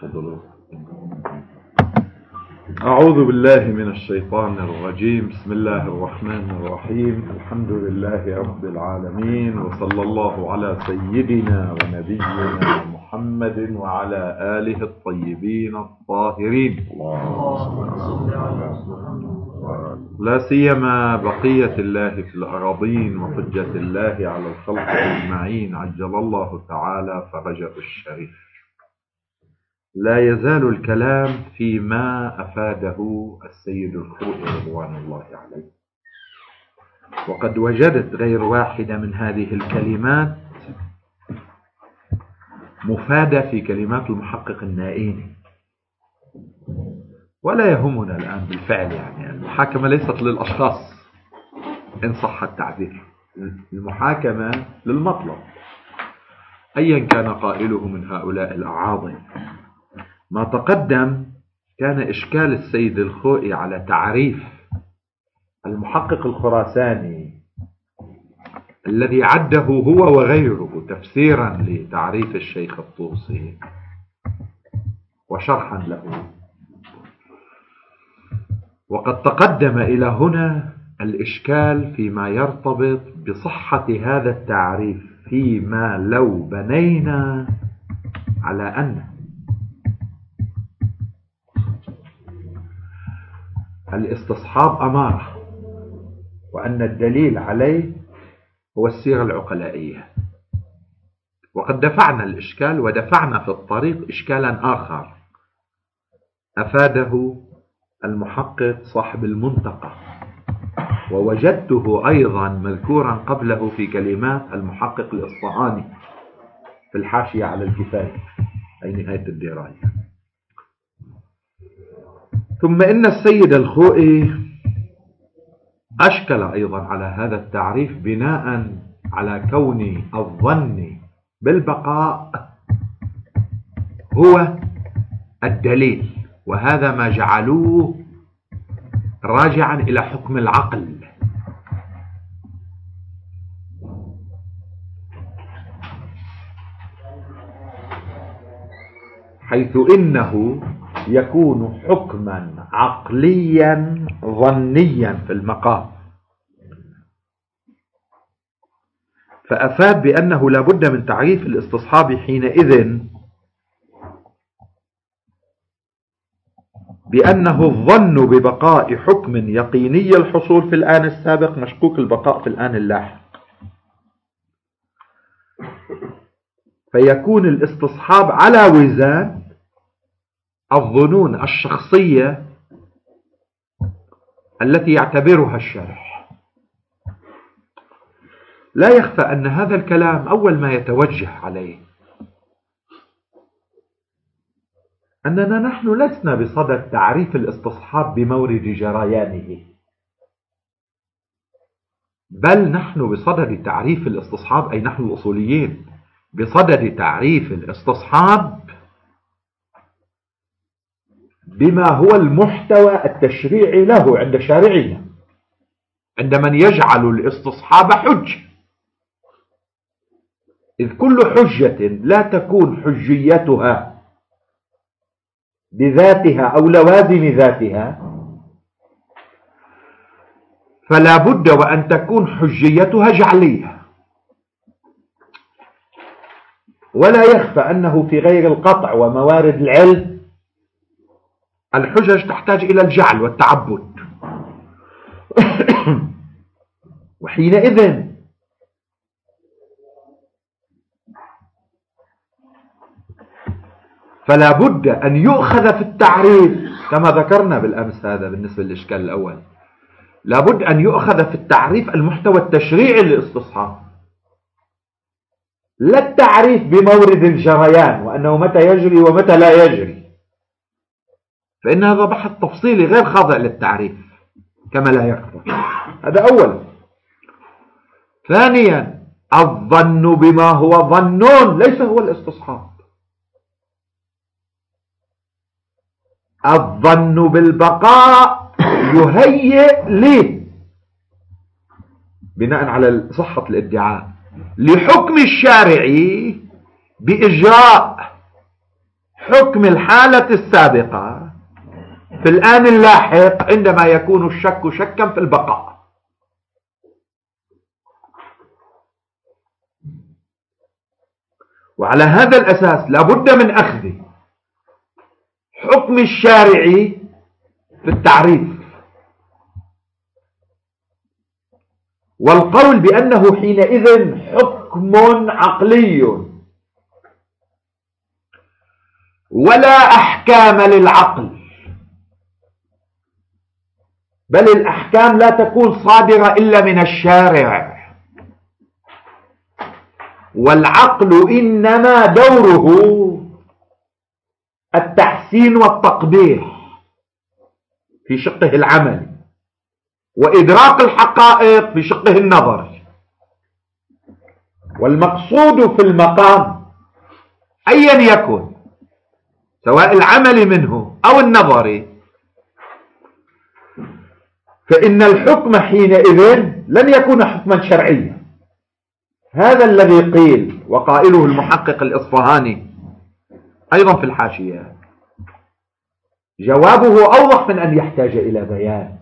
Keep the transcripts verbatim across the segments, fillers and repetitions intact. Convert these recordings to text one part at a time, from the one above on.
أعوذ بالله من الشيطان الرجيم. بسم الله الرحمن الرحيم. الحمد لله رب العالمين، وصلى الله على سيدنا ونبينا محمد وعلى آله الطيبين الطاهرين، لا سيما بقية الله في الأراضين وحجة الله على الخلق أجمعين، عجل الله تعالى فرجه الشريف. لا يزال الكلام فيما أفاده السيد الخوئي رضوان الله عليه، وقد وجدت غير واحدة من هذه الكلمات مفادة في كلمات المحقق النائيني، ولا يهمنا الآن بالفعل. يعني المحاكمة ليست للأشخاص إن صح التعبير، المحاكمة للمطلب أيا كان قائله من هؤلاء الأعاظم. ما تقدم كان إشكال السيد الخوئي على تعريف المحقق الخراساني الذي عده هو وغيره تفسيرا لتعريف الشيخ الطوسي وشرحا له، وقد تقدم إلى هنا الإشكال فيما يرتبط بصحة هذا التعريف، فيما لو بنينا على أن الاستصحاب أمارة وأن الدليل عليه هو السيرة العقلائية. وقد دفعنا الإشكال ودفعنا في الطريق إشكالا آخر أفاده المحقق صاحب المنتقى، ووجدته أيضا مذكورا قبله في كلمات المحقق الإصفهاني في الحاشية على الكفاية أي نهاية الدراية. ثم إن السيد الخوئي أشكل أيضا على هذا التعريف بناء على كون الظن بالبقاء هو الدليل، وهذا ما جعلوه راجعا إلى حكم العقل. حيث إنه يكون حكما عقليا ظنيا في المقام، فأفاد بأنه لا بد من تعريف الاستصحاب حينئذ بأنه الظن ببقاء حكم يقيني الحصول في الآن السابق مشكوك البقاء في الآن اللاحق، فيكون الاستصحاب على وزان الظنون الشخصية التي يعتبرها الشارح. لا يخفى أن هذا الكلام أول ما يتوجه عليه أننا نحن لسنا بصدد تعريف الاستصحاب بمورد جريانه، بل نحن بصدد تعريف الاستصحاب، أي نحن الأصوليين بصدد تعريف الاستصحاب بما هو المحتوى التشريعي له عند شارعنا، عند من يجعل الاستصحاب حجة، إذ كل حجة لا تكون حجيتها بذاتها أو لوازم ذاتها فلا بد وأن تكون حجيتها جعلية. ولا يخفى أنه في غير القطع وموارد العلم الحجج تحتاج إلى الجعل والتعبد، وحينئذ فلا بد أن يؤخذ في التعريف كما ذكرنا بالأمس، هذا بالنسبة للإشكال الأول، لا بد أن يؤخذ في التعريف المحتوى التشريعي للاستصحاب، لا التعريف بمورد الجريان وأنه متى يجري ومتى لا يجري، فإن هذا بحث تفصيلي غير خاضع للتعريف كما لا يخفى. هذا أولا. ثانيا، الظن بما هو ظنون ليس هو الاستصحاب. الظن بالبقاء يهيئ لي بناء على صحة الادعاء لحكم الشارعي بإجراء حكم الحالة السابقة في الآن اللاحق عندما يكون الشك شكا في البقاء. وعلى هذا الأساس لابد من أخذ حكم الشارع في التعريف، والقول بأنه حينئذ حكم عقلي ولا أحكام للعقل، بل الأحكام لا تكون صادرة إلا من الشارع، والعقل إنما دوره التحسين والتقبيح في شقه العملي، وإدراك الحقائق في شقه النظري. والمقصود في المقام أيا يكن، سواء العملي منه أو النظري، فإن الحكم حينئذ لن يكون حكما شرعيا. هذا الذي قيل وقائله المحقق الإصفهاني أيضا في الحاشية، جوابه أوضح من أن يحتاج إلى بيان،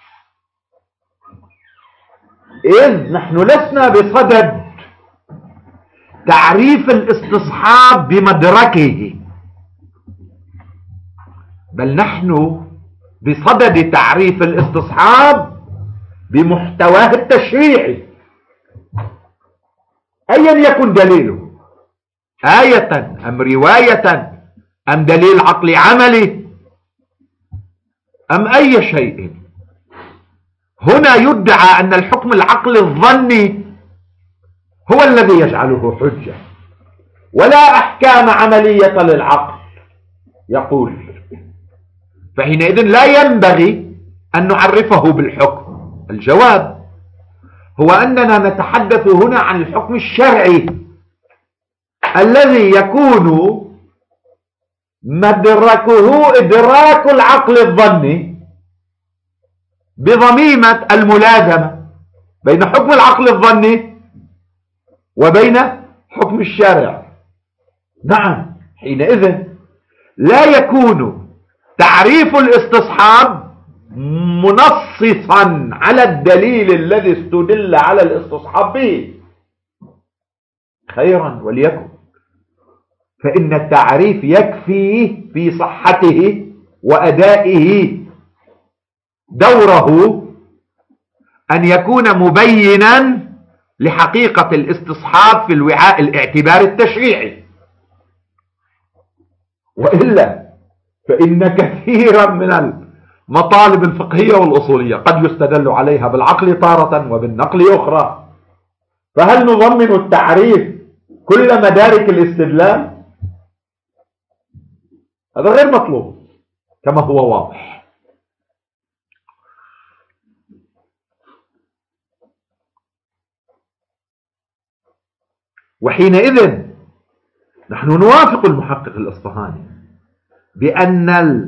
إذ نحن لسنا بصدد تعريف الاستصحاب بمدركه، بل نحن بصدد تعريف الاستصحاب بمحتواه التشريعي أيا يكن دليله، آية أم رواية أم دليل عقلي عملي أم أي شيء. هنا يدعى أن الحكم العقلي الظني هو الذي يجعله حجة، ولا أحكام عملية للعقل. يقول فحينئذ لا ينبغي أن نعرفه بالحكم. الجواب هو أننا نتحدث هنا عن الحكم الشرعي الذي يكون مدركه إدراك العقل الظني بضميمة الملازمة بين حكم العقل الظني وبين حكم الشارع. نعم، حينئذ لا يكون تعريف الاستصحاب منصصا على الدليل الذي استدل على الاستصحاب به. خيرا وليكن، فإن التعريف يكفي في صحته وأدائه دوره أن يكون مبينا لحقيقة الاستصحاب في الوعاء الاعتبار التشريعي، وإلا فإن كثيرا من المطالب الفقهية والأصولية قد يستدل عليها بالعقل تارة وبالنقل أخرى، فهل نضمن التعريف كل مدارك الاستدلال؟ هذا غير مطلوب كما هو واضح. وحينئذ نحن نوافق المحقق الإصفهاني بأن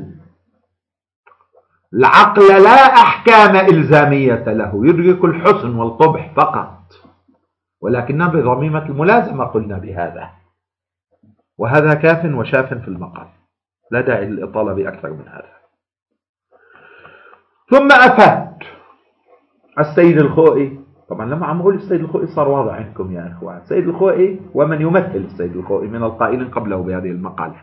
العقل لا أحكام إلزامية له، يدرك الحسن والقبح فقط، ولكننا بضميمة الملازمة قلنا بهذا، وهذا كاف وشاف في المقام، لا داعي للإطالة بأكثر من هذا. ثم أفاد السيد الخوئي، طبعا لما عم أقول السيد الخوئي صار واضح عندكم يا إخوان، السيد الخوئي ومن يمثل السيد الخوئي من القائلين قبله بهذه المقالة،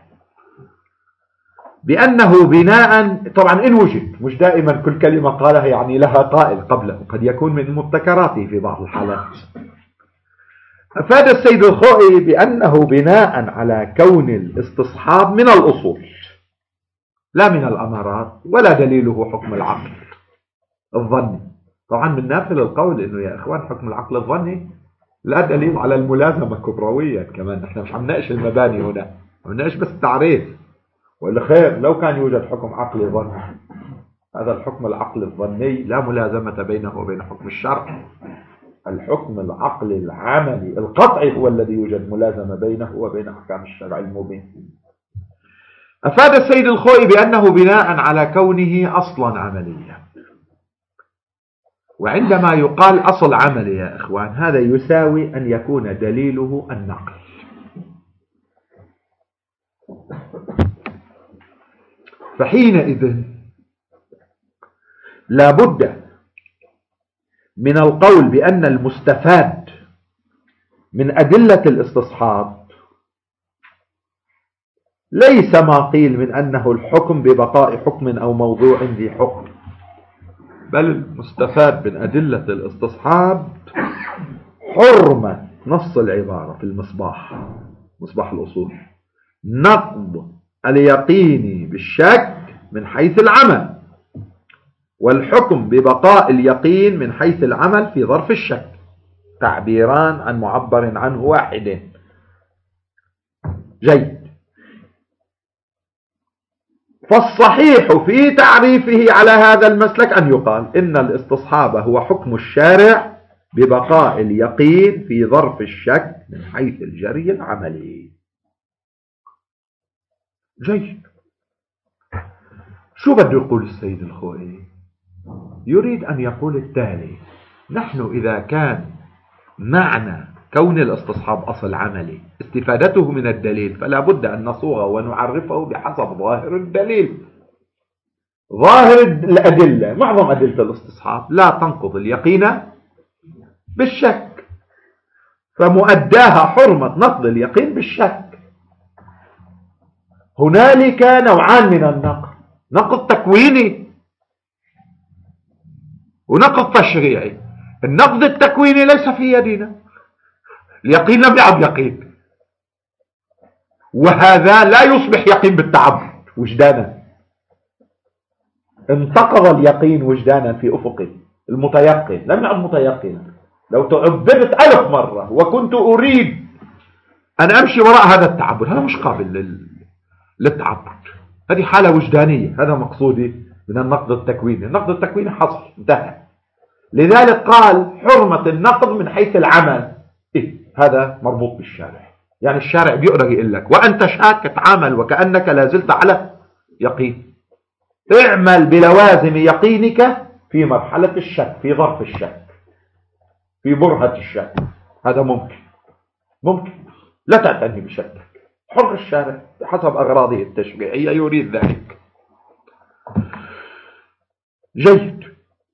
بأنه بناء، طبعا إن وجد، مش دائما كل كلمة قالها يعني لها قائل قبله، قد يكون من مبتكراته في بعض الحالات. أفاد السيد الخوئي بأنه بناء على كون الاستصحاب من الأصول لا من الأمارات، ولا دليله حكم العقل الظني. طبعا من نافل القول إنه يا إخوان حكم العقل الظني لا دليل على الملازمة كبرويا، كمان نحن مش عم نناقش المباني هنا، عم نناقش بس التعريف. والخير لو كان يوجد حكم عقلي ظني، هذا الحكم العقلي الظني لا ملازمة بينه وبين حكم الشرع. الحكم العقلي العملي القطعي هو الذي يوجد ملازمة بينه وبين أحكام الشرع المبين. أفاد السيد الخوئي بأنه بناء على كونه أصلا عمليا، وعندما يقال أصل عملي يا إخوان هذا يساوي أن يكون دليله النقل. فحينئذ لا بد من القول بأن المستفاد من أدلة الاستصحاب ليس ما قيل من أنه الحكم ببقاء حكم أو موضوع ذي حكم، بل المستفاد من أدلة الاستصحاب حرمة نص العبارة في المصباح، مصباح الأصول، نقض اليقين بالشك من حيث العمل، والحكم ببقاء اليقين من حيث العمل في ظرف الشك، تعبيران عن معبر عنه واحد. جيد. فالصحيح في تعريفه على هذا المسلك أن يقال إن الاستصحاب هو حكم الشارع ببقاء اليقين في ظرف الشك من حيث الجري العملي. جيد. شو بده يقول السيد الخوئي؟ يريد أن يقول التالي: نحن إذا كان معنى كون الاستصحاب أصل عملي استفادته من الدليل، فلا بد أن نصوغه ونعرفه بحسب ظاهر الدليل. ظاهر الأدلة، معظم أدلة الاستصحاب لا تنقض اليقين بالشك، فمؤداها حرمة نقض اليقين بالشك. هنالك نوعان من النقض: نقض تكويني ونقض تشريعي. النقض التكويني ليس في يدنا، اليقين لم يعد يقين، وهذا لا يصبح يقين بالتعبد وجدانا. انتقض اليقين وجدانا في أفقه، المتيقن لم يعد متيقنا. لو تعبدت ألف مرة وكنت أريد أن أمشي وراء هذا التعبد، هذا مش قابل للتعبد، هذه حالة وجدانية. هذا مقصودي من النقد التكويني. النقد التكويني حصل، انتهى. لذلك قال حرمة النقد من حيث العمل. إيه؟ هذا مربوط بالشارع، يعني الشارع بيقدر يقول لك وأنت شاك تعامل وكأنك لازلت على يقين، اعمل بلوازم يقينك في مرحلة الشك، في ظرف الشك، في برهة الشك. هذا ممكن، ممكن لا تعتني بشكك، حر الشارع بحسب أغراضه التشريعية يريد ذلك. جيد.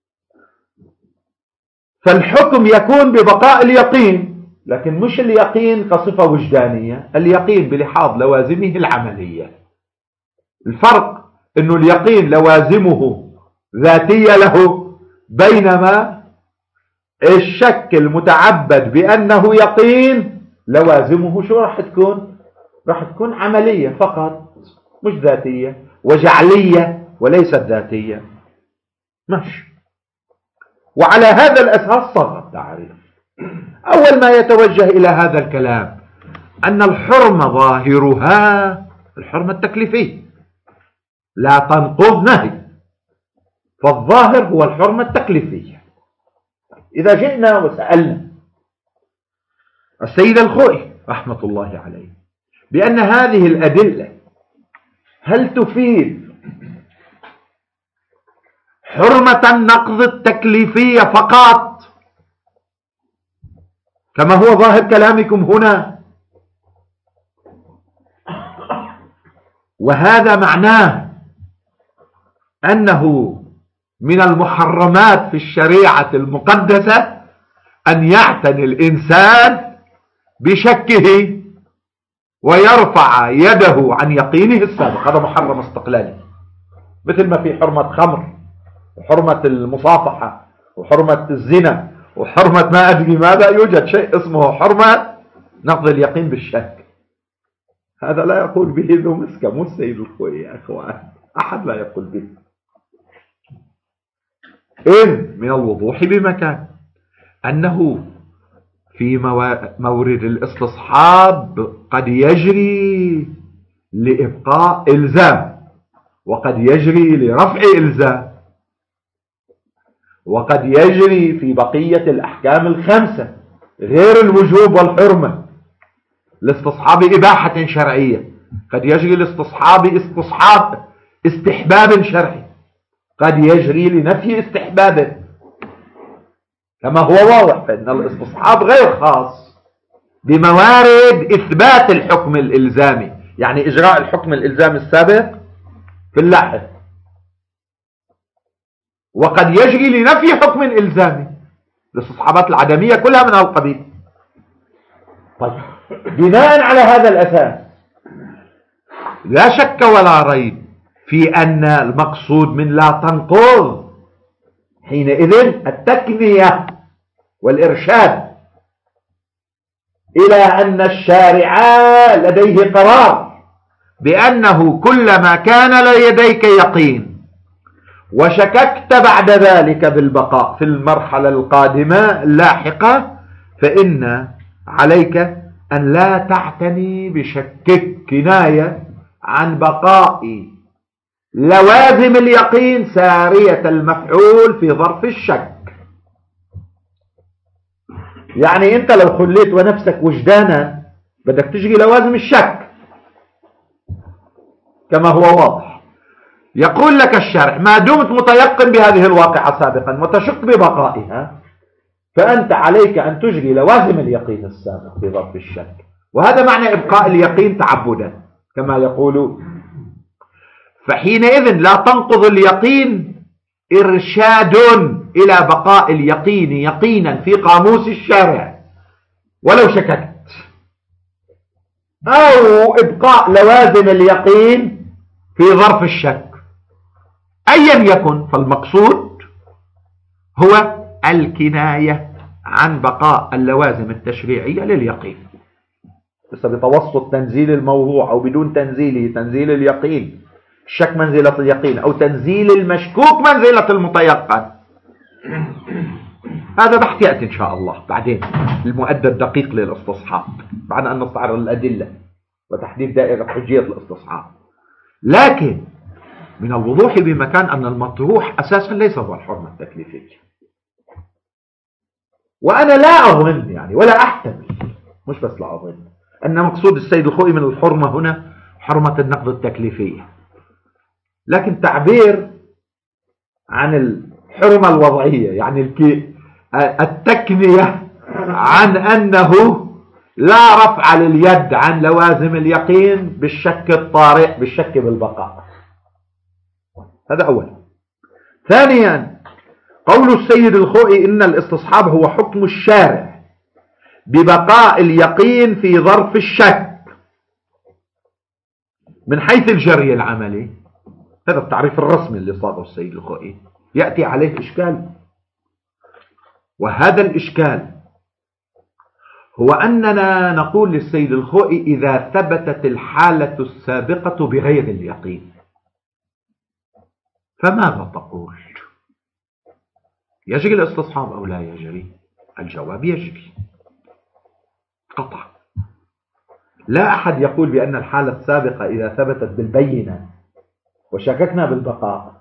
فالحكم يكون ببقاء اليقين، لكن مش اليقين كصفة وجدانية، اليقين بلحاظ لوازمه العملية. الفرق انه اليقين لوازمه ذاتية له، بينما الشك المتعبد بأنه يقين لوازمه شو راح تكون؟ راح تكون عملية فقط، مش ذاتية، وجعلية وليست ذاتية. ماشي. وعلى هذا الأساس صار التعريف. أول ما يتوجه إلى هذا الكلام أن الحرمة ظاهرها الحرمة التكليفية لا تنقض نهي، فالظاهر هو الحرمة التكليفية. إذا جئنا وسألنا السيد الخوئي رحمة الله عليه بأن هذه الأدلة هل تفيد حرمة النقض التكليفية فقط كما هو ظاهر كلامكم هنا، وهذا معناه أنه من المحرمات في الشريعة المقدسة أن يعتني الإنسان بشكه ويرفع يده عن يقينه السابق. هذا محرم استقلالي، مثل ما في حرمة خمر وحرمة المصافحة وحرمة الزنا وحرمة ما أدري ماذا، يوجد شيء اسمه حرمة نقض اليقين بالشك. هذا لا يقول به ذو مسكة، مو السيد الخوئي يا أخوان، أحد لا يقول به. إن من الوضوح بمكان أنه في مورد الاستصحاب قد يجري لإبقاء إلزام، وقد يجري لرفع إلزام، وقد يجري في بقية الأحكام الخمسة غير الوجوب والحرمة لاستصحاب إباحة شرعية، قد يجري لاستصحاب استصحاب استحباب شرعي، قد يجري لنفي استحبابه، كما هو واضح فإن الاستصحاب غير خاص بموارد إثبات الحكم الإلزامي، يعني إجراء الحكم الإلزامي السابق في اللحظ، وقد يجري لنفي حكم إلزامي. الاستصحابات العدمية كلها من هذا القبيل. طيب بناء على هذا الأساس لا شك ولا ريب في أن المقصود من لا تنقض حينئذ التكنية والإرشاد إلى أن الشارع لديه قرار بأنه كلما كان لديك يقين وشككت بعد ذلك بالبقاء في المرحلة القادمة اللاحقة، فإن عليك أن لا تعتني بشكك، كناية عن بقاء لوازم اليقين سارية المفعول في ظرف الشك. يعني أنت لو خليت ونفسك وجدانا بدك تجري لوازم الشك كما هو واضح. يقول لك الشرع ما دمت متيقن بهذه الواقعة سابقا وتشك ببقائها فأنت عليك أن تجري لوازم اليقين السابق في ظرف الشك، وهذا معنى إبقاء اليقين تعبدا كما يقول. فحينئذ لا تنقض اليقين إرشاد إلى بقاء اليقين يقينا في قاموس الشارع ولو شككت، أو إبقاء لوازم اليقين في ظرف الشك. أيا يكن فالمقصود هو الكناية عن بقاء اللوازم التشريعية لليقين، بس بتوسط تنزيل الموضوع أو بدون تنزيله، تنزيل اليقين الشك منزلة اليقين أو تنزيل المشكوك منزلة المتيقن. هذا بحث يأتي إن شاء الله بعدين، المؤدى الدقيق للاستصحاب بعد أن نستعرض الأدلة وتحديد دائرة حجية الاستصحاب. لكن من الوضوح بمكان أن المطروح أساسا ليس هو الحرمة التكليفية، وأنا لا أظن يعني ولا أحتمل، مش بس لا أظن، أن مقصود السيد الخوئي من الحرمة هنا حرمة النقض التكليفية، لكن تعبير عن الحرمة الوضعية، يعني التكنية عن أنه لا رفع لليد عن لوازم اليقين بالشك الطارئ، بالشك بالبقاء. هذا أولا. ثانيا قول السيد الخوئي إن الاستصحاب هو حكم الشارع ببقاء اليقين في ظرف الشك من حيث الجري العملي، هذا التعريف الرسمي اللي صاغه السيد الخوئي، يأتي عليه إشكال. وهذا الإشكال هو أننا نقول للسيد الخوئي إذا ثبتت الحالة السابقة بغير اليقين فماذا تقول؟ يجري الاستصحاب أو لا يجري؟ الجواب يجري قطعا. لا أحد يقول بأن الحالة السابقة إذا ثبتت بالبينة وشككنا بالبقاء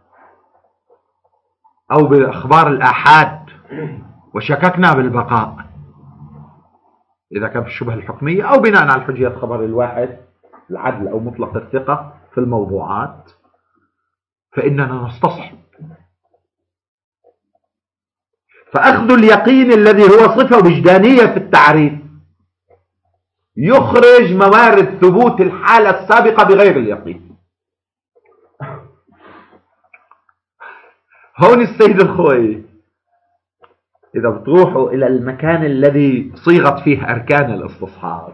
أو بأخبار الآحاد وشككنا بالبقاء إذا كان في الشبهة الحكمية أو بناء على حجية خبر الواحد العدل أو مطلق الثقة في الموضوعات، فإننا نستصحب. فأخذ اليقين الذي هو صفة وجدانية في التعريف يخرج موارد ثبوت الحالة السابقة بغير اليقين. هون السيد الخوئي إذا بتروحوا إلى المكان الذي صيغت فيه أركان الاستصحاب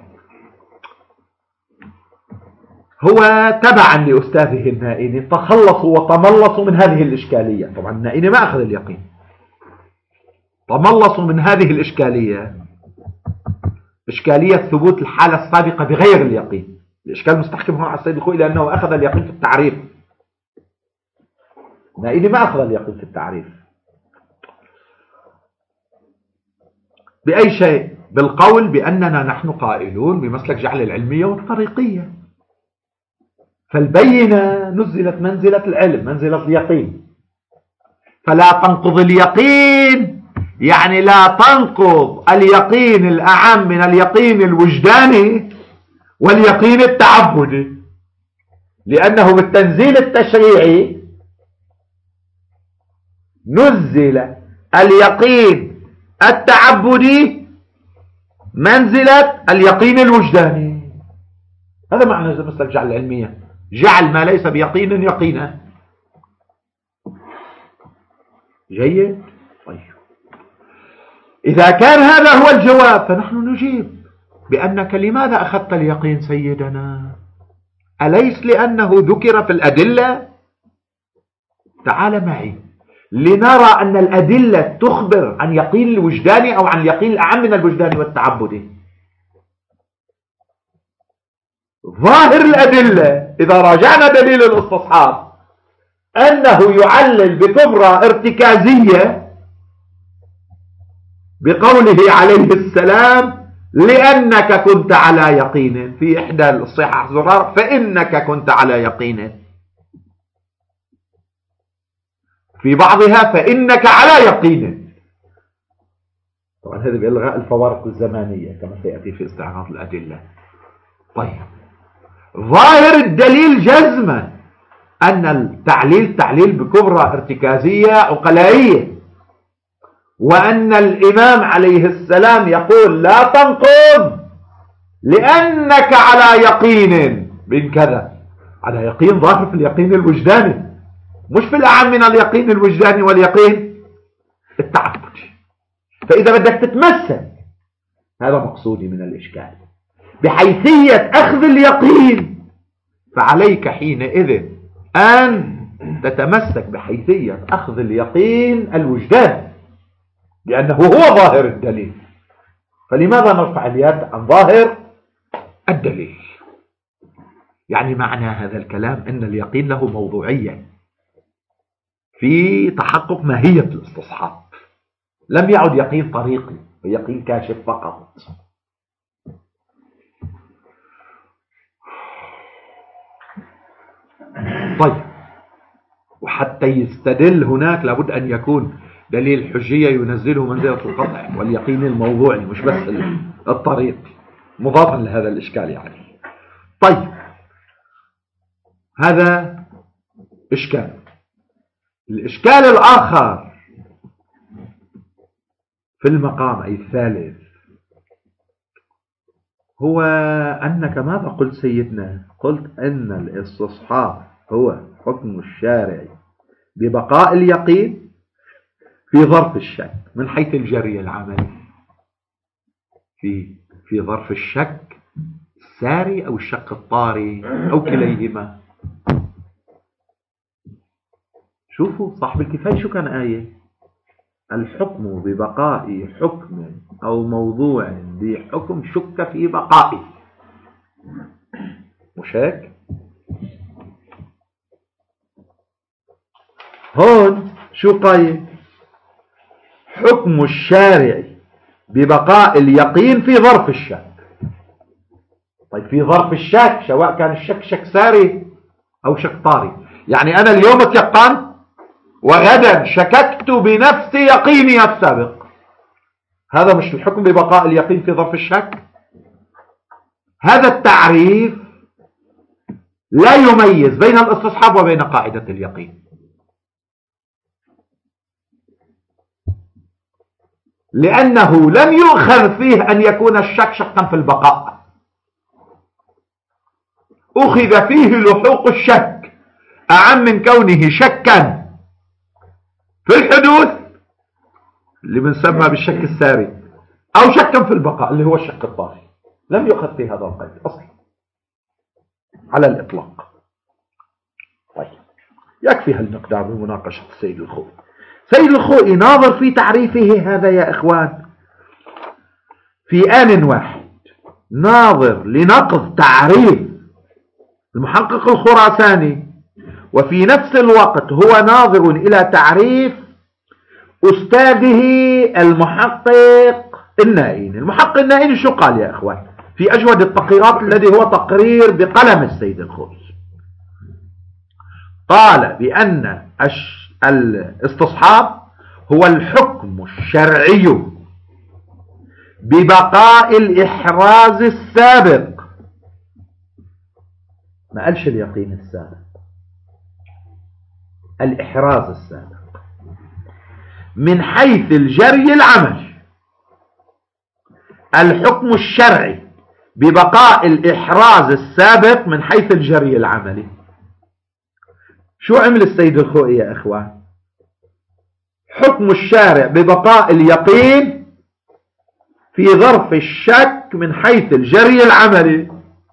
هو تبعا لأستاذه النائني تخلصوا وتملصوا من هذه الإشكالية. طبعا النائني ما أخذ اليقين، تملصوا من هذه الإشكالية، إشكالية ثبوت الحالة السابقة بغير اليقين. الإشكال مستحكم هو على السيد الخوئي لأنه أخذ اليقين في التعريف، النائني ما أخذ اليقين في التعريف. بأي شيء؟ بالقول بأننا نحن قائلون بمسلك جعل العلمية والطريقية، فالبينة نزلت منزلة العلم، منزلة اليقين، فلا تنقض اليقين يعني لا تنقض اليقين الأعم من اليقين الوجداني واليقين التعبدي، لأنه بالتنزيل التشريعي نزل اليقين التعبدي منزلة اليقين الوجداني. هذا معنى مسلك جعل العلمية جعل ما ليس بيقين يقينا. جيد. طيب إذا كان هذا هو الجواب فنحن نجيب بأنك لماذا أخذت اليقين سيدنا؟ أليس لأنه ذكر في الأدلة؟ تعال معي لنرى أن الأدلة تخبر عن يقين الوجدان أو عن يقين الأعم من الوجدان والتعبد. ظاهر الأدلة إذا راجعنا دليل الاستصحاب أنه يعلل بكبرى ارتكازية بقوله عليه السلام لأنك كنت على يقين في إحدى الصحاح زرار فإنك كنت على يقين، في بعضها فإنك على يقين. طبعا هذا بإلغاء الفوارق الزمانية كما سيأتي في استعراض الأدلة. طيب ظاهر الدليل جزما أن التعليل تعليل بكبرى ارتكازية عقلائية، وأن الإمام عليه السلام يقول لا تنقض لأنك على يقين من كذا، على يقين ظاهر في اليقين الوجداني مش في الأعم من اليقين الوجداني واليقين التعبدي. فإذا بدك تتمسك هذا مقصودي من الإشكال بحيثية أخذ اليقين فعليك حينئذ أن تتمسك بحيثية أخذ اليقين الوجداني لأنه هو ظاهر الدليل. فلماذا نرفع اليد عن ظاهر الدليل؟ يعني معنى هذا الكلام أن اليقين له موضوعية في تحقق ماهية الاستصحاب، لم يعد يقين طريقي ويقين كاشف فقط. طيب وحتى يستدل هناك لابد أن يكون دليل حجية ينزله منزلة القطع واليقين الموضوعي مش بس الطريق، مضافا لهذا الإشكال يعني. طيب هذا إشكال. الإشكال الآخر في المقام أي الثالث هو أنك ماذا قلت سيدنا؟ قلت أن الاستصحاب هو حكم الشارع ببقاء اليقين في ظرف الشك من حيث الجري العملي، في في ظرف الشك الساري أو الشك الطاري أو كليهما. شوفوا صاحب الكفاية شو كان آية الحكم ببقاء حكم أو موضوع بحكم شك في بقائه، مش هيك؟ هون شو قايل؟ حكم الشارع ببقاء اليقين في ظرف الشك. طيب في ظرف الشك سواء كان الشك شك ساري أو شك طاري، يعني أنا اليوم اتيقنت وغدا شككت بنفس يقيني السابق، هذا مش الحكم ببقاء اليقين في ظرف الشك؟ هذا التعريف لا يميز بين الاستصحاب وبين قاعدة اليقين، لأنه لم يؤخذ فيه أن يكون الشك شقا في البقاء، أخذ فيه لحوق الشك أعم من كونه شكا في الحدوث اللي بنسمى بالشك الساري أو شكا في البقاء اللي هو الشك الطاري. لم يؤخذ فيه هذا القيد أصلا على الإطلاق. طيب يكفي هالمقدار بمناقشة السيد الخوئي. سيد الخوئي ناظر في تعريفه هذا يا إخوان في آن واحد، ناظر لنقض تعريف المحقق الخراساني، وفي نفس الوقت هو ناظر إلى تعريف أستاذه المحقق النائين. المحقق النائين شو قال يا إخوان في أجود التقريرات الذي هو تقرير بقلم السيد الخوئي؟ قال بأن الاستصحاب هو الحكم الشرعي ببقاء الإحراز السابق، ما قالش اليقين السابق، الإحراز السابق من حيث الجري العملي. الحكم الشرعي ببقاء الإحراز السابق من حيث الجري العملي. شو عمل السيد الخوئي يا إخوان؟ حكم الشارع ببقاء اليقين في ظرف الشك من حيث الجري العملي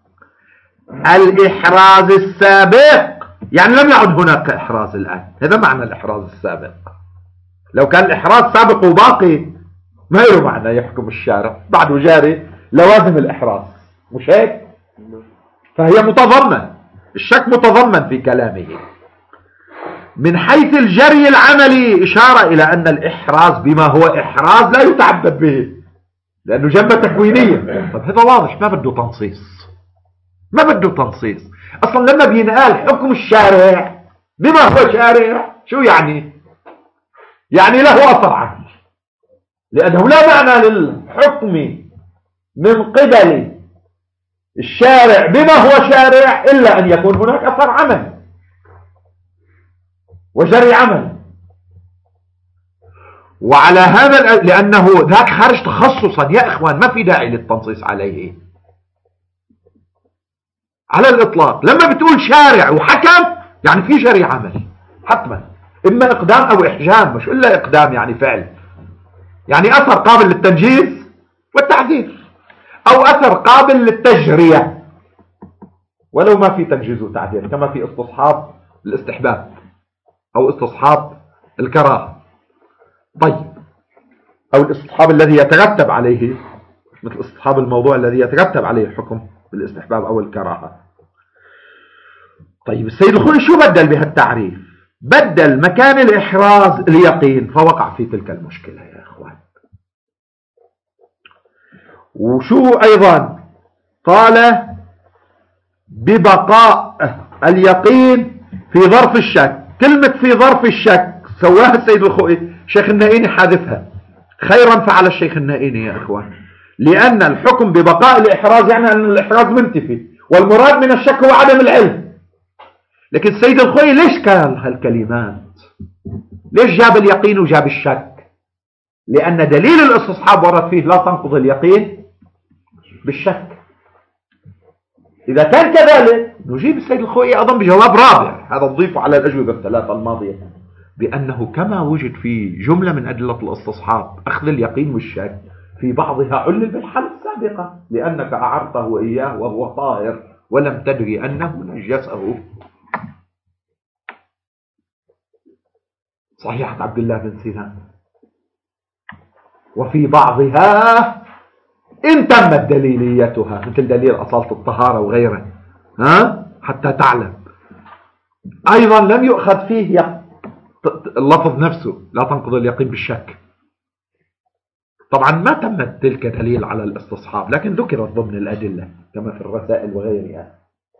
الإحراز السابق. يعني لم يعد هناك إحراز الآن، هذا معنى الإحراز السابق. لو كان الإحراز سابق وباقي ما له معنى يحكم الشارع، بعده جاري لوازم الإحراز، مش هيك؟ فهي متضمن، الشك متضمن في كلامه. من حيث الجري العملي إشارة إلى أن الإحراز بما هو إحراز لا يتعبد به لأنه جنبه تكوينية. طب هذا واضح، ما بده تنصيص، ما بده تنصيص أصلا. لما بينقال حكم الشارع بما هو شارع، شو يعني؟ يعني له أثر عملي، لأنه لا معنى للحكم من قبل الشارع بما هو شارع إلا أن يكون هناك أثر عمل وجري عمل. وعلى هذا لأنه ذاك خارج تخصصا يا إخوان، ما في داعي للتنصيص عليه على الإطلاق. لما بتقول شارع وحكم يعني في جري عمل حتما، إما إقدام أو إحجام، مش إلا إقدام يعني فعل، يعني أثر قابل للتنجيز والتعذير، أو أثر قابل للتجرية ولو ما في تنجيز وتعذير، كما في استصحاب الاستحباب أو استصحاب الكراهة. طيب، أو الاستصحاب الذي يترتب عليه، مثل استصحاب الموضوع الذي يترتب عليه الحكم بالاستحباب أو الكراهة. طيب، السيد الخوئي شو بدل بهالتعريف؟ بدل مكان الإحراز اليقين، فوقع في تلك المشكلة يا إخوان. وشو أيضا قال؟ ببقاء اليقين في ظرف الشك. كلمة في ظرف الشك سواها السيد الخوئي، شيخ النائيني حذفها، خيرا فعل الشيخ النائيني يا إخوان، لأن الحكم ببقاء الإحراز يعني أن الإحراز منتفي، والمراد من الشك هو عدم العلم. لكن السيد الخوئي ليش قال هالكلمات؟ ليش جاب اليقين وجاب الشك؟ لأن دليل الاستصحاب ورد فيه لا تنقض اليقين بالشك. إذا كان كذلك نجيب السيد الخوئي أيضا بجواب رابع، هذا نضيفه على الأجوبة الثلاثة الماضية، بأنه كما وجد في جملة من أدلة الاستصحاب أخذ اليقين والشك، في بعضها علل بالحالة السابقة لأنك أعرته إياه وهو طاهر ولم تدري أنه نجسه. صحيحة عبد الله بن سينان. وفي بعضها إن تمت دليليتها، مثل دليل أصالة الطهارة وغيره، ها؟ حتى تعلم. أيضا لم يؤخذ فيه اللفظ نفسه لا تنقض اليقين بالشك. طبعا ما تمت تلك دليل على الاستصحاب، لكن ذكرت ضمن الأدلة كما في الرسائل وغيرها.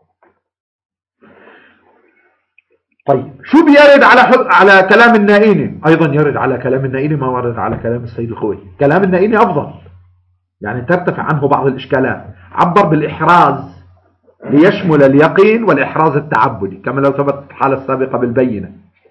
طيب، شو بيرد على على كلام النائيني؟ أيضا يرد على كلام النائيني ما ورد على كلام السيد الخوئي. كلام النائيني أفضل، يعني ترتفع عنه بعض الإشكالات. عبر بالإحراز ليشمل اليقين والإحراز التعبدي كما لو ثبت الحالة السابقة بالبينة،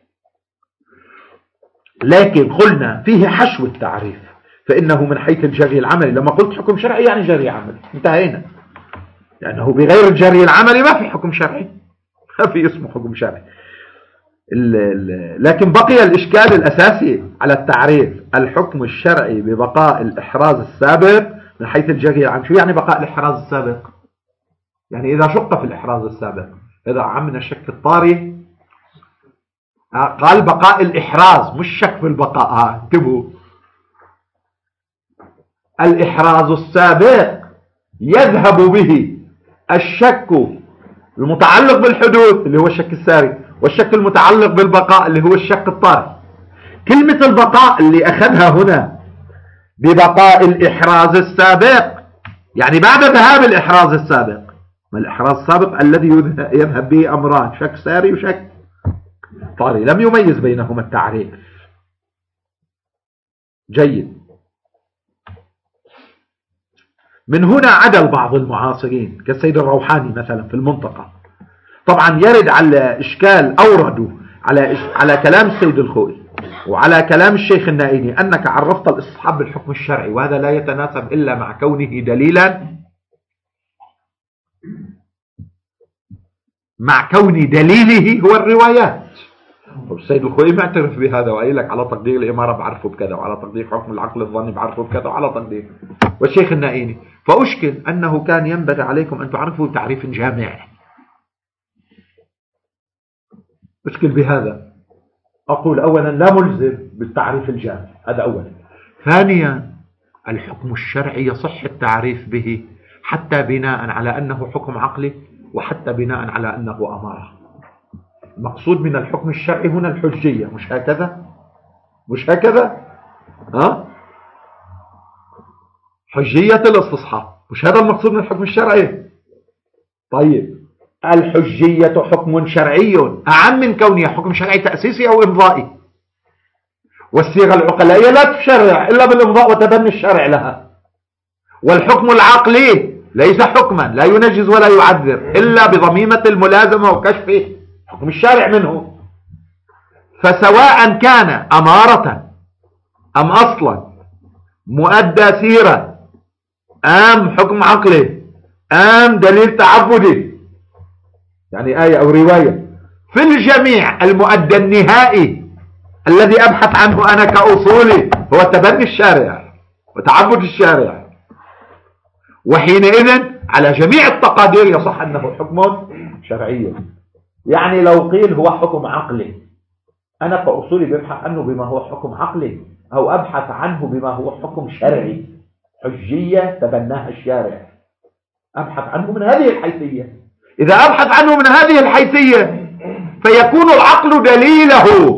لكن قلنا فيه حشو التعريف، فإنه من حيث الجري العملي. لما قلت حكم شرعي يعني جري عملي، انتهينا، لأنه بغير الجري العملي ما في حكم شرعي، ما في اسمه حكم شرعي. ال ال لكن بقي الإشكال الأساسي على التعريف، الحكم الشرعي ببقاء الإحراز السابق من حيث الجري العملي. شو يعني بقاء الإحراز السابق؟ يعني إذا شق في الإحراز السابق، إذا عمنا الشك الطاري، قال بقاء الإحراز مش شك في البقاء، ها انتبهوا، الإحراز السابق يذهب به الشك المتعلق بالحدوث اللي هو الشك الساري، والشك المتعلق بالبقاء اللي هو الشك الطارئ. كلمة البقاء اللي أخذها هنا ببقاء الإحراز السابق يعني بعد ذهاب الإحراز السابق. ما الإحراز السابق الذي يذهب به أمران، شك ساري وشك طارئ، لم يميز بينهما التعريف. جيد. من هنا عدل بعض المعاصرين كالسيد الروحاني مثلا في المنطقة، طبعا يرد على إشكال أوردوا على على كلام السيد الخوئي وعلى كلام الشيخ النائيني أنك عرفت الاستصحاب بالحكم الشرعي، وهذا لا يتناسب إلا مع كونه دليلا، مع كون دليله هو الروايات. السيد الخوئي معترف بهذا وقايل لك على تقدير الإمارة بعرفه بكذا، وعلى تقدير حكم العقل الظني بعرفه بكذا، وعلى تقدير والشيخ النائيني. فأشكل أنه كان ينبغي عليكم أن تعرفوا تعريف جامع. أشكل بهذا، أقول أولا لا ملزم بالتعريف الجامع، هذا أولا. ثانيا الحكم الشرعي يصح التعريف به حتى بناء على أنه حكم عقلي، وحتى بناء على أنه أمارة. المقصود من الحكم الشرعي هنا الحجية، مش هكذا؟ مش هكذا؟ ها؟ حجية الاستصحاب، مش هذا المقصود من الحكم الشرعي؟ طيب الحجية حكم شرعي أعم من كونها حكم شرعي تأسيسي أو إمضائي، والصيغة العقلائية لا تشرع إلا بالإمضاء وتبني الشرع لها. والحكم العقلي ليس حكما لا ينجز ولا يعذر إلا بضميمة الملازمة وكشف حكم الشارع منه. فسواء كان أمارة أم أصلا مؤدى سيرة أم حكم عقلي أم دليل تعبدي، يعني آية أو رواية، في الجميع المؤدى النهائي الذي أبحث عنه أنا كأصولي هو تبني الشارع وتعبد الشارع. وحينئذ على جميع التقادير يصح أنه حكم شرعي. يعني لو قيل هو حكم عقلي، أنا كأصولي ببحث عنه بما هو حكم عقلي، أو أبحث عنه بما هو حكم شرعي، حجية تبناها الشارع، أبحث عنه من هذه الحيثية. إذا أبحث عنه من هذه الحيثية فيكون العقل دليله،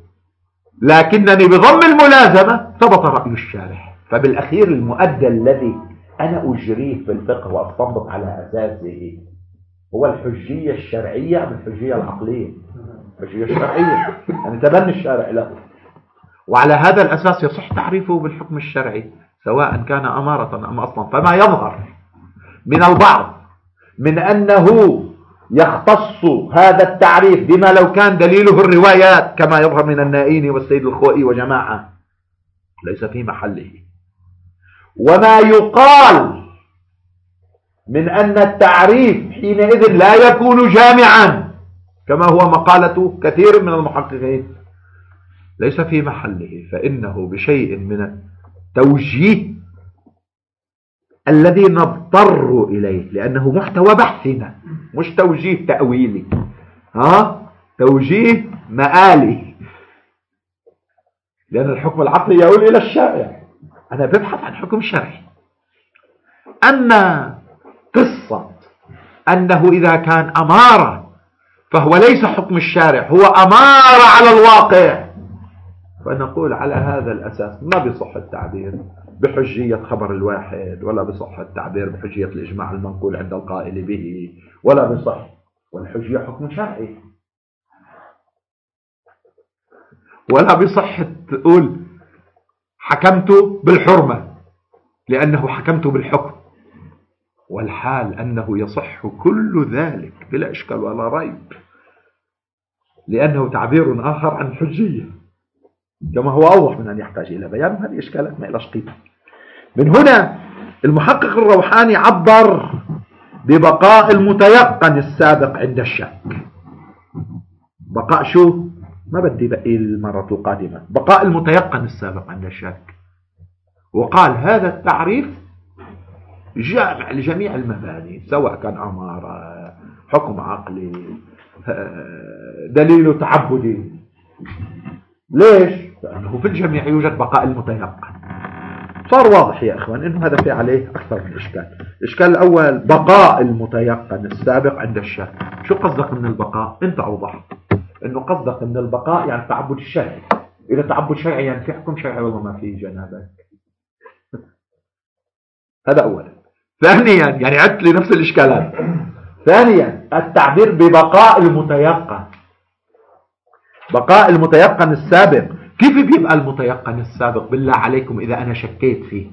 لكنني بضم الملازمة ثبت رأي الشارع. فبالأخير المؤدى الذي أنا أجريه في الفقه وأستنبط على أساسه هو الحجية الشرعية أم الحجية العقلية؟ الحجية الشرعية، يعني تبني الشارع له. وعلى هذا الأساس يصح تعريفه بالحكم الشرعي سواء كان أمارة أم أصلا. فما يظهر من البعض من أنه يختص هذا التعريف بما لو كان دليله الروايات كما يظهر من النائيني والسيد الخوئي وجماعة ليس في محله. وما يقال من أن التعريف حينئذ لا يكون جامعا كما هو مقالة كثير من المحققين ليس في محله، فإنه بشيء من التوجيه الذي نضطر إليه لأنه محتوى بحثنا، مش توجيه تأويلي، ها؟ توجيه مآلي، لأن الحكم العقلي يقول إلى الشارع، أنا ببحث عن حكم شرعي. أن قصة أنه إذا كان أمارة فهو ليس حكم الشارع، هو أمارة على الواقع، فنقول على هذا الأساس ما بيصح التعبير بحجية خبر الواحد، ولا بصح التعبير بحجية الإجماع المنقول عند القائل به، ولا بصح. والحجية حكم شرعي، ولا بصح تقول حكمت بالحرمة لأنه حكمت بالحكم، والحال أنه يصح كل ذلك بلا إشكال ولا ريب، لأنه تعبير آخر عن الحجية كما هو أوضح من أن يحتاج إلى بيان. هذه إشكالات ما إلاش قيمة. من هنا المحقق الروحاني عبر ببقاء المتيقن السابق عند الشك. بقاء شو؟ ما بدي بقي المرة القادمة. بقاء المتيقن السابق عند الشك، وقال هذا التعريف جامع لجميع المباني سواء كان أمارة، حكم عقلي، دليل تعبدي. ليش؟ لأنه في الجميع يوجد بقاء المتيقن. صار واضح يا إخوان إنه هذا في عليه أكثر من إشكال. الإشكال الأول بقاء المتيقن السابق عند الشك. شو قصدك من البقاء؟ أنت أوضح إنه قصدك من البقاء يعني تعبد الشرعي. إذا تعبد شرعي يعني في حكم شرعي والله ما في جنابك. هذا أولا. ثانيا يعني عدت لي نفس الإشكالات. ثانيا التعبير ببقاء المتيقن. بقاء المتيقن السابق، كيف بيبقى المتيقن السابق بالله عليكم إذا أنا شكيت فيه؟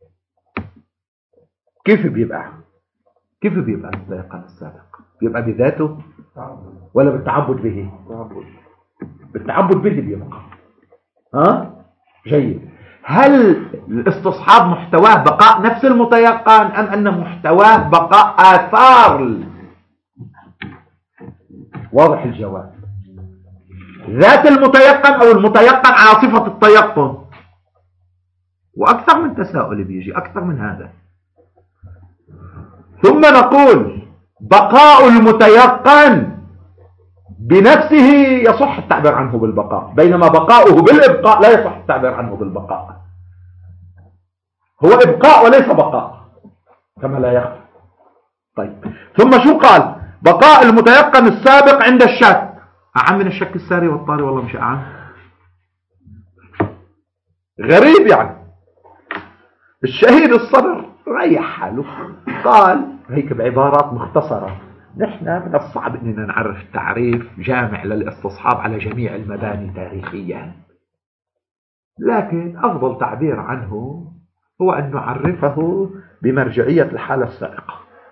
كيف بيبقى؟ كيف بيبقى المتيقن السابق؟ بيبقى بذاته ولا بالتعبد به؟ بالتعبد به بيبقى. ها؟ جيد. هل الاستصحاب محتواه بقاء نفس المتيقن أم أن محتواه بقاء آثار؟ واضح الجواب. ذات المتيقن أو المتيقن على صفة التيقن. وأكثر من تساؤل بيجي أكثر من هذا. ثم نقول بقاء المتيقن بنفسه يصح التعبير عنه بالبقاء، بينما بقاؤه بالإبقاء لا يصح التعبير عنه بالبقاء. هو إبقاء وليس بقاء كما لا يخفى. طيب، ثم شو قال؟ بقاء المتيقن السابق عند الشك. أعم من الشك الساري والطاري؟ والله مش أعم. غريب يعني. الشهيد الصدر ريح حاله، قال هيك بعبارات مختصرة: نحن من الصعب أننا نعرف تعريف جامع للاستصحاب على جميع المباني تاريخيا، لكن أفضل تعبير عنه هو أن نعرفه بمرجعية الحالة السابقة.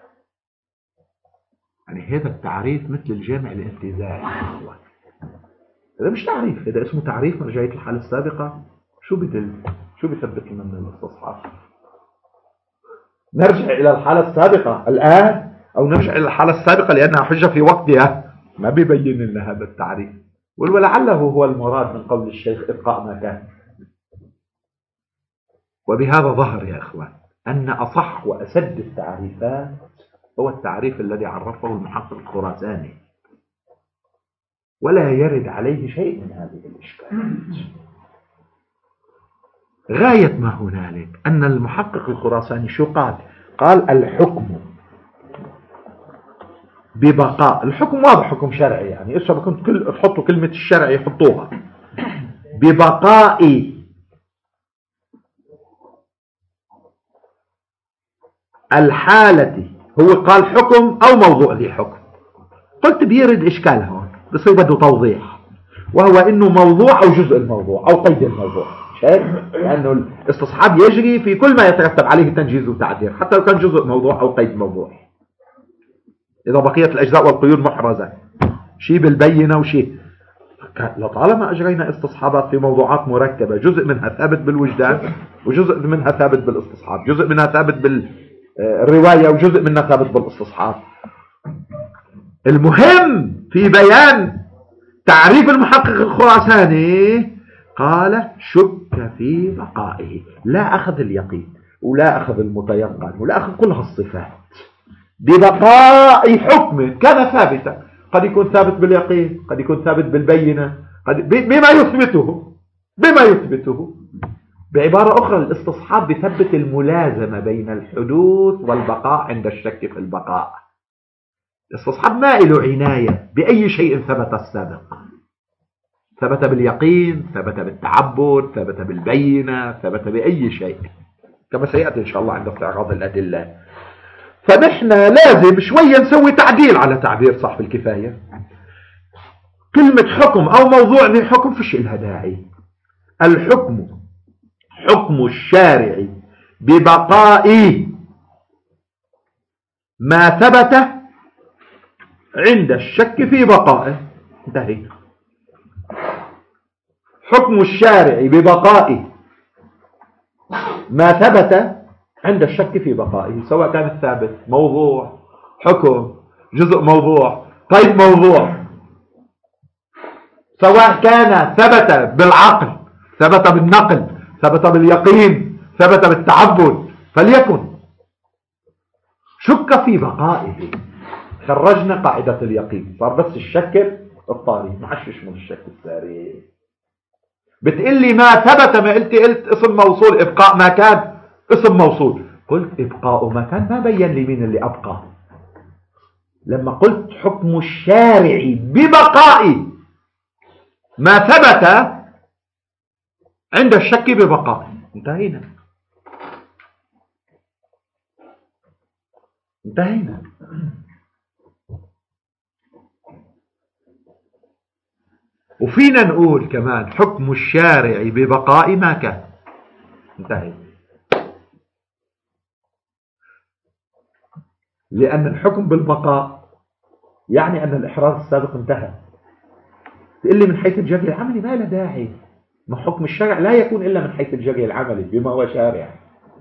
يعني هذا التعريف مثل الجامع الانتزاعي. هذا مش تعريف، هذا اسمه تعريف مرجعية الحالة السابقة. شو بدل شو بيثبت لنا من الاستصحاب؟ نرجع إلى الحالة السابقة الآن أو نرجع إلى الحالة السابقة لأنها حجة في وقتها؟ ما بيبين لنا هذا التعريف. ولعله هو المراد من قول الشيخ إبقاء ما كان. وبهذا ظهر يا إخوان أن أصح وأسد التعريفات هو التعريف الذي عرفه المحقق الخراساني، ولا يرد عليه شيء من هذه الإشكالات. غاية ما هنالك أن المحقق الخراساني شو قال؟ قال الحكم ببقاء، الحكم واضح، حكم شرعي، يعني إيش بكون كل تحطوا كلمة الشرع يحطوها، ببقاء الحالة. هو قال حكم أو موضوع ذي حكم. قلت بيرد إشكال هون، بصير بده توضيح، وهو إنه موضوع أو جزء الموضوع أو قيد الموضوع. لأنه الاستصحاب يجري في كل ما يترتب عليه تنجيز وتعديل، حتى لو كان جزء موضوع أو قيد موضوع. إذا بقيت الأجزاء والقيود محرزة، شيء بالبينة وشيء، لطالما أجرينا استصحابات في موضوعات مركبة، جزء منها ثابت بالوجدان وجزء منها ثابت بالاستصحاب، جزء منها ثابت بالرواية وجزء منها ثابت بالاستصحاب. المهم في بيان تعريف المحقق الخراساني قال شك في بقائه، لا أخذ اليقين ولا أخذ المتيقن ولا أخذ كل هالصفات، ببقاء حكم كان ثابتا، قد يكون ثابت باليقين، قد يكون ثابت بالبينة، قد بما يثبته بما يثبته بعبارة أخرى الاستصحاب بثبت الملازمة بين الحدوث والبقاء عند الشك في البقاء. الاستصحاب ما له عناية بأي شيء ثبت السابق، ثبت باليقين، ثبت بالتعبد، ثبت بالبينة، ثبت بأي شيء، كما سيأتي إن شاء الله عند استعراض الأدلة. فنحن لازم شوية نسوي تعديل على تعبير صاحب الكفاية. كلمة حكم أو موضوع ذي حكم فيش إلها داعي. الحكم حكم الشارع ببقاء ما ثبت عند الشك في بقائه. انتهي. حكم الشارع ببقاء ما ثبت عند الشك في بقائه، سواء كان الثابت موضوع، حكم، جزء موضوع، قيد موضوع، سواء كان ثبت بالعقل، ثبت بالنقل، ثبت باليقين، ثبت بالتعبد، فليكن. شك في بقائه، خرجنا قاعدة اليقين، صار بس الشك الطاري، ما عادش يشمل الشك الساري. بتقول لي ما ثبت، ما قلت قلت اسم موصول، ابقاء ما كان اسم موصول، قلت ابقاء ما كان، ما بين لي مين اللي ابقى. لما قلت حكم الشارع ببقاء ما ثبت عند الشك ببقاء، انتهينا انتهينا. وفينا نقول كمان حكم الشارع ببقاء ما كان، انتهي. لأن الحكم بالبقاء يعني أن الإحراز السابق انتهى. تقول لي من حيث الجري العملي ما له داعي، ما حكم الشرع لا يكون إلا من حيث الجري العملي بما هو شارع.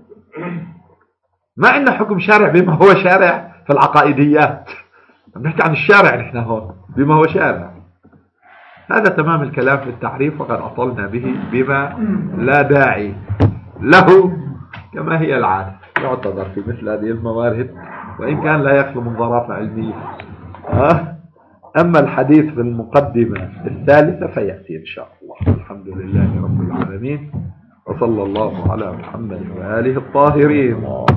ما عندنا حكم شارع بما هو شارع في العقائديات، بنحكي عن الشارع نحن هون بما هو شارع. هذا تمام الكلام في التعريف، وقد أطلنا به بما لا داعي له كما هي العادة، يعتذر في مثل هذه الموارد وإن كان لا يخلو من ظرافة علمية. أما الحديث في المقدمة الثالثة فيأتي إن شاء الله. الحمد لله رب العالمين، وصلى الله على محمد وآله الطاهرين.